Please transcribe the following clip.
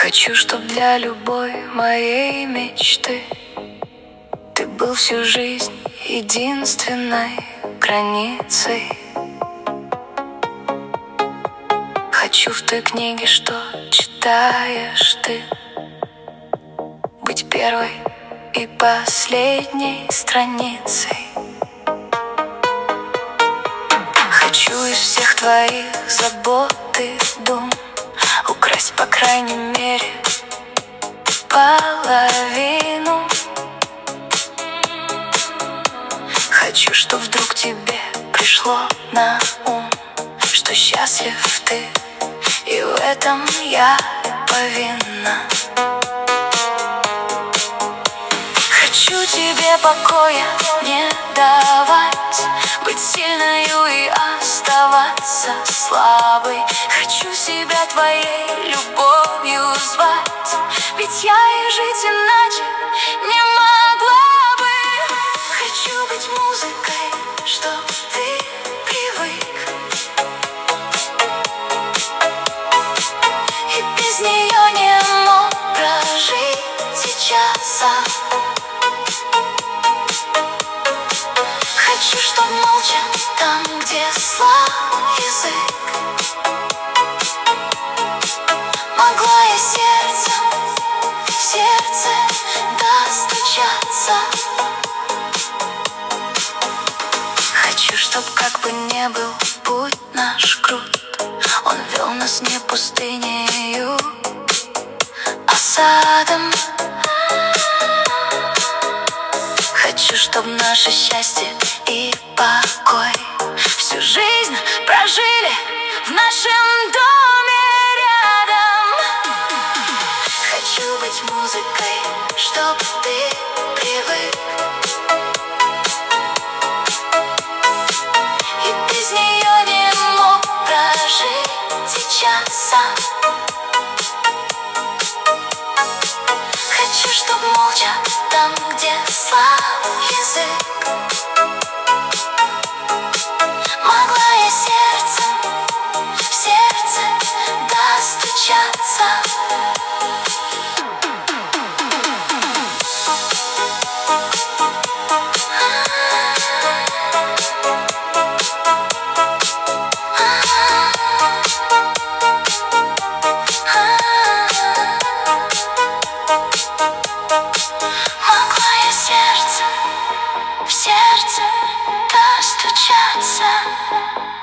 Хочу, чтоб для любой моей мечты ты был всю жизнь единственной границей. Хочу в той книге, что читаешь ты, быть первой и последней страницей. Хочу из всех твоих забот и дум украсть, по крайней мере, половину. Хочу, чтоб вдруг тебе пришло на ум, что счастлив ты, и в этом я повинна. Хочу тебе покоя не давать, быть сильною и оставаться слабой. Хочу себя твоей любовью звать, ведь я и жить иначе не могла бы. Хочу быть музыкой, чтоб ты привык, и без нее не мог прожить сейчас. Хочу, чтоб молча там, где слаб язык, могла я сердцем в сердце достучаться. Хочу, чтоб как бы не был путь наш крут, он вел нас не пустынею, а садом. Хочу, чтоб наше счастье и покой всю жизнь прожили в нашем доме рядом. Хочу быть музыкой, чтоб ты привык, и без нее не мог прожить сейчас. Хочу, чтоб молча там, где слаб язык, могла я сердцем в сердце достучаться. Могла я сердцем в сердце достучаться.